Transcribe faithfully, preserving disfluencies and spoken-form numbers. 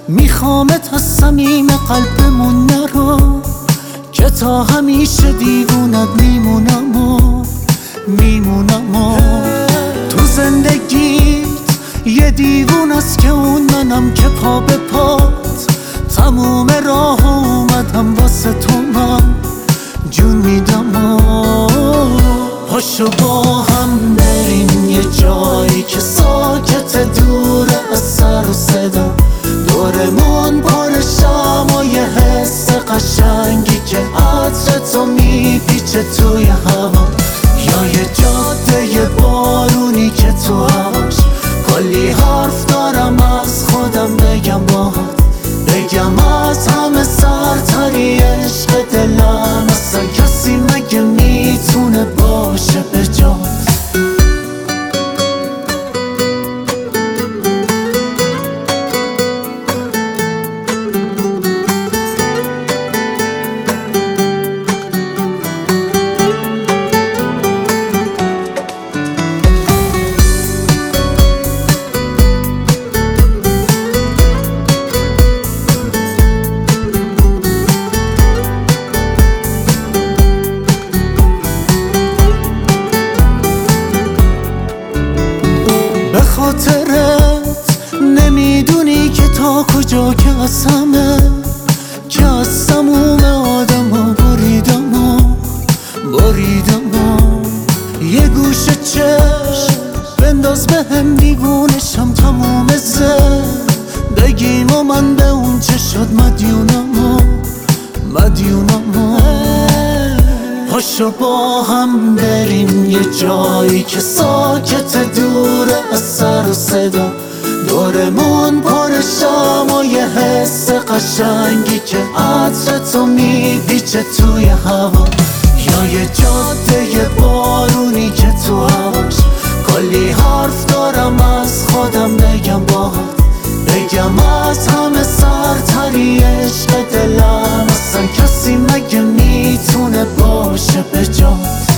میخوامت از صمیم قلبمون نرو که تا همیشه دیوونت میمونم و میمونم و تو زندگیت یه دیوون است که اون منم که پا به پات تموم راه اومدم واسه تو من جون میدم و پاشو با هم بریم یه جایی که ساکت دوره از سر و صدا دورمون پر شمع و یه حس قشنگی که عطر تو میپیچه توی هوا یا یه جاده بارونی که تو هواش کلی حرف دارم از خودم بگم باهات بگم از همه سرتری عشق دلم اصلا کسی مگه میتونه باشه به جات به خاطرت نمیدونی که تا کجا که از همه که از تموم آدم ها بریدم و بریدم و یه گوشه چشم بنداز به هم دیوونشم تموم زر بگیم و من به اون چه شد مدیونم و مدیونم و پاشو با هم بریم یه جایی که ساکت دوره از سر و صدا دورمون پر شمع و یه حس قشنگی که عطر تو میپیچه توی هوا یا یه جاده بارونی که تو هواش کلی حرف دارم از خودم بگم باهات بگم از همه سرتری عشق دلم اصلا کسی مگه میتونه باشه به جات